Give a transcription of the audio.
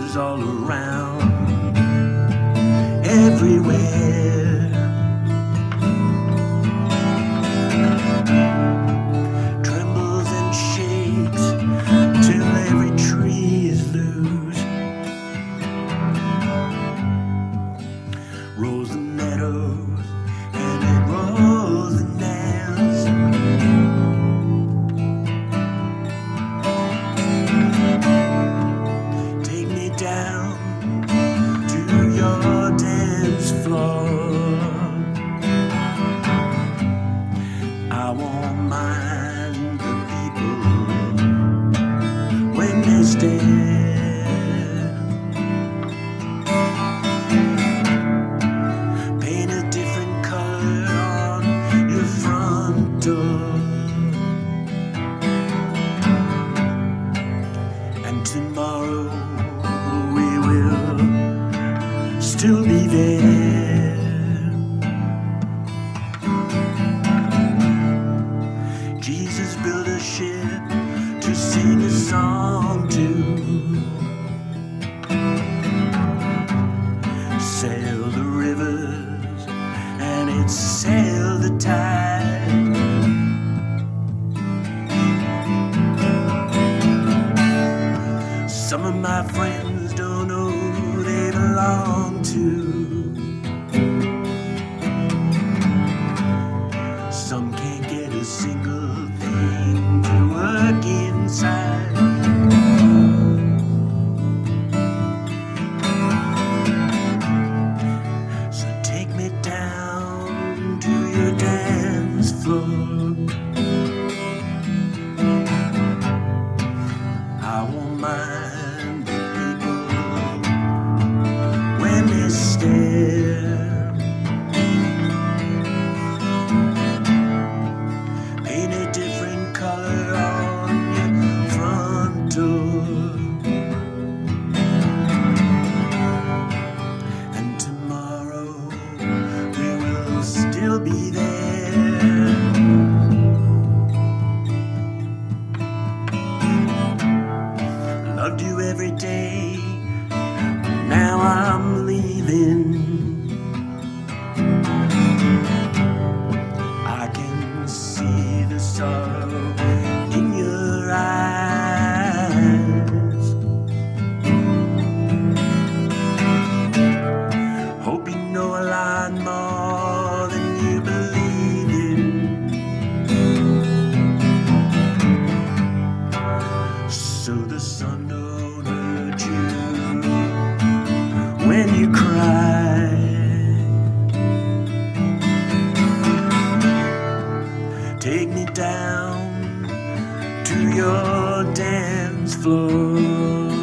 Roses all around, everywhere. Trembles and shakes till every tree is loose. Rolls the meadows and it rolls the dance. Take me down to your dance floor. I won't mind the people when they stare. Paint a different color on your front door, and tomorrow we will still be there. Jesus built a ship to sing a song to, sail the rivers and it sailed the tide. Some of my friends don't know who they belong to. Some can't get a single thing to work inside. So take me down to your dance floor. I won't mind the people when they stare. Paint a different color on your front door, and tomorrow we will still be there. Loved you every day, now I'm leaving. I can see the sorrow in your eyes. Hope you know a lot more than you believe in. So the sun don't hurt you when you cry. Take me down to your dance floor.